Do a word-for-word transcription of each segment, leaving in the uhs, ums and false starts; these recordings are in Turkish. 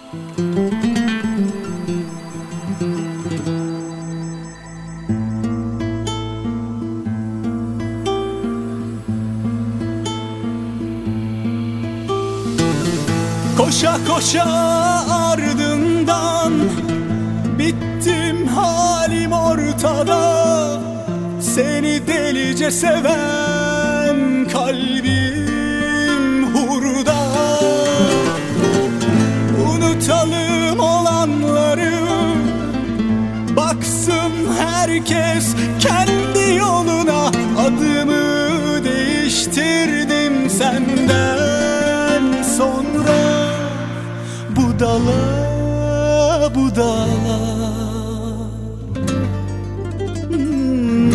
Koşa koşa ardından bittim, halim ortada. Seni delice seven kalbim hurda. Unutalım olanları, baksın herkes kendi yoluna. Adımı değiştirdim senden sonra, budala budala. hmm.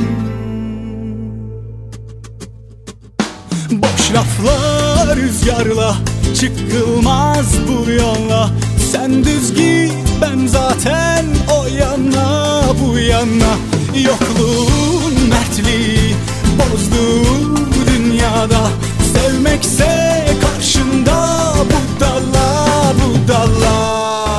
Boş lafla rüzgarla çıkılmaz bu yolla. Sen düz git, ben zaten o yana bu yana. Yokluğun mertliği bozdu dünyada. Sevmekse karşında budala budala.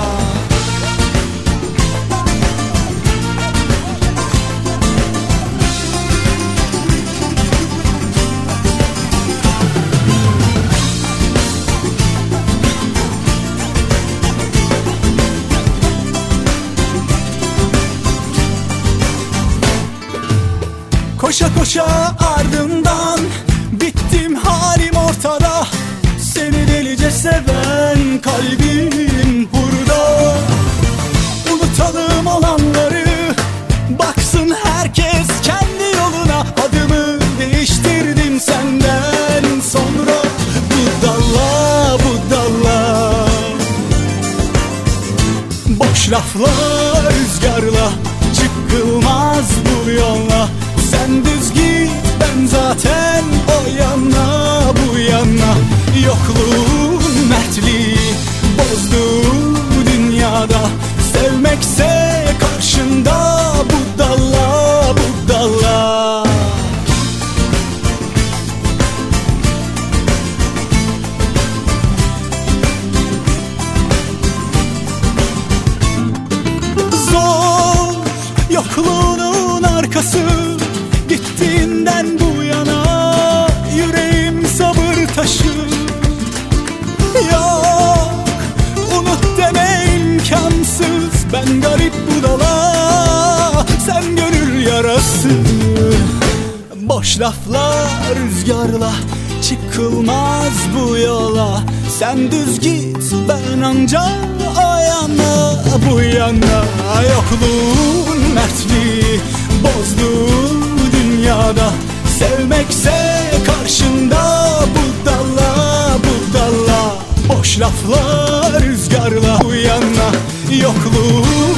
Koşa koşa ardından bittim, halim ortada. Seni delice seven kalbim burada. Unutalım olanları, baksın herkes kendi yoluna. Adımı değiştirdim senden sonra, budala budala. Boş lafla rüzgarla çıkılmaz bu yolla. Sen düz git, ben zaten o yana bu yana. Yokluğun mertliği bozdu dünyada. Sevmekse karşında budala budala. Zor yokluğunun arkası, gittiğinden bu yana yüreğim sabır taşı. Yok, unut deme imkansız. Ben garip budala, sen gönül yarası. Boş lafla rüzgarla çıkılmaz bu yola. Sen düz git, ben anca o yana bu yana. Yokluğun mertliği bozdu dünyada. Sevmekse karşında budala budala. Boş lafla rüzgarla bu yana. Yokluğun